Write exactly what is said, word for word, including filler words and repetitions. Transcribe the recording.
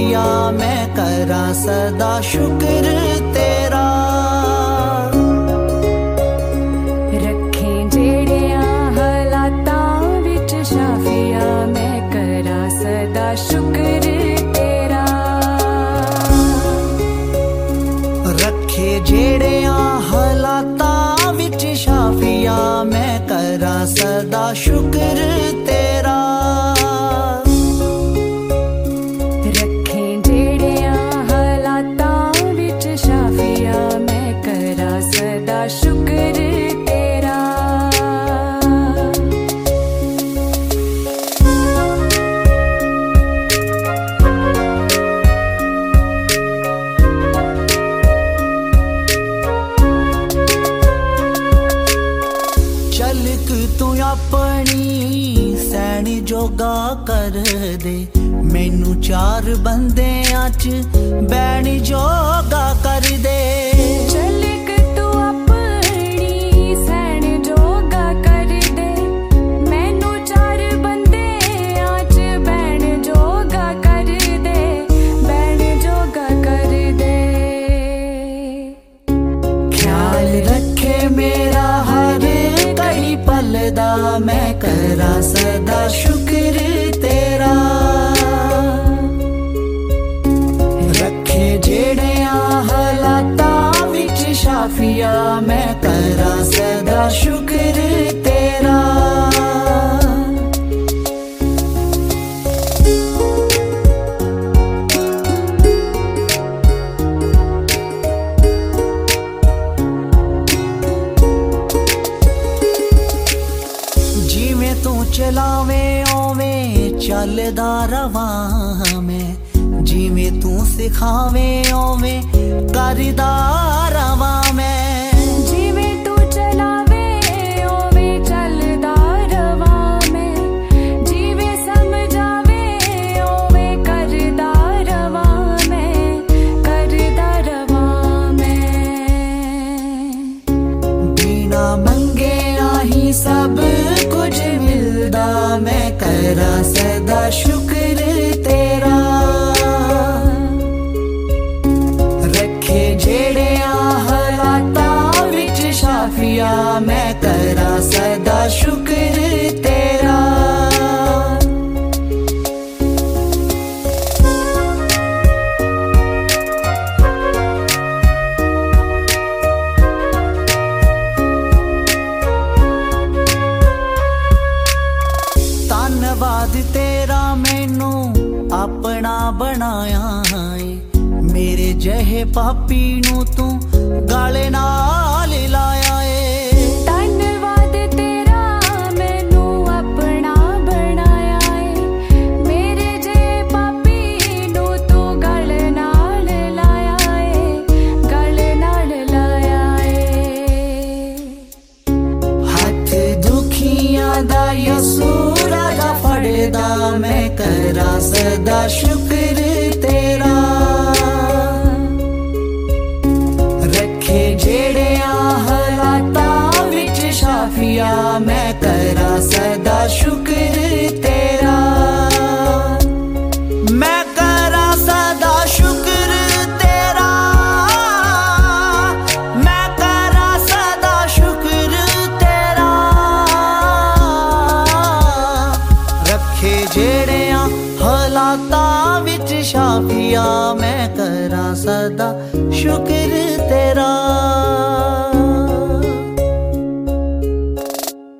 शाफिया मैं करा सदा शुक्र तेरा। रखे जेड़िया हालातां विच शाफिया मैं करा सदा शुक्र तेरा। रखे जेड़िया हालातां विच शाफिया मैं करा सदा शुक्र तेरा। रखे जेड़िया हालातां विच शाफिया मैं करा सदा शुक्र तेरा। चलक तू अपनी सैनी जोगा कर दे, मैनू चार बंदियां च बैणी जोगा कर दे। चलक तू अपनी सैन जोगा कर दे, मैनू चार बंदियां च बैण जोगा कर दे, बैण जोगा कर दे। ख्याल रखे मेरा हर घड़ी पल दा मैं करा सदा शुक्र तेरा। रखे जेड़िया हालातां विच शाफिया मैं करा सदा शुक्र तेरा। जिवें तू चलावे ओवें चलदा रवां मैं, जिवें तू सिखावे ओवें करदा रवां मैं। जिवें तू चलावे ओवें चलदा रवां मैं, जिवें समझावे ओवें करदा रवां मैं, करदा रवां मैं। बिना मंगे आही सब कुछ मिलदा मैं करा सदा शुक्र तेरा। रखे जेड़िया हालातां विच शाफिया मैं करा सदा शुक्र तेरा। धन्नवाद तेरा मैनू अपना बनाया है, मेरे जहे पापी नू तू गले नाल लाया है। धन्नवाद तेरा मैनू अपना बनाया है, मेरे जे पापी नू तू गल नाल लाया है, गल नाल लाया है। हथ दुखियां दा यसूरा दा फड़दा मैं करा सदा शुक्र तेरा। रखे जेड़िया हालातां विच शाफिया मैं करा सदा शुक्र तेरा। मैं करा सदा शुक्र तेरा, मैं करा सदा शुक्र तेरा। रखे जेड़िया हालातां विच शाफिया मैं करा सदा शुक्र तेरा।